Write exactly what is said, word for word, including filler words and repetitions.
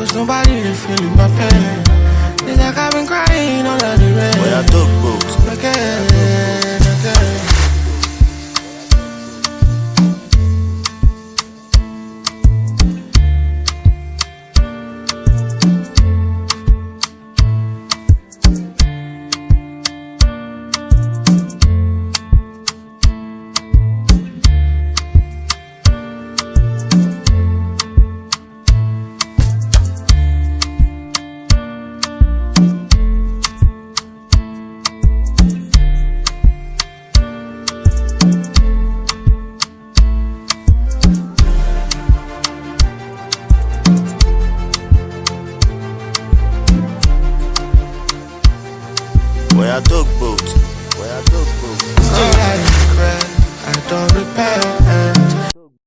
cause nobody they feeling my pain. It's like I've been crying all of the rain. Boy, I talk boat. Okay.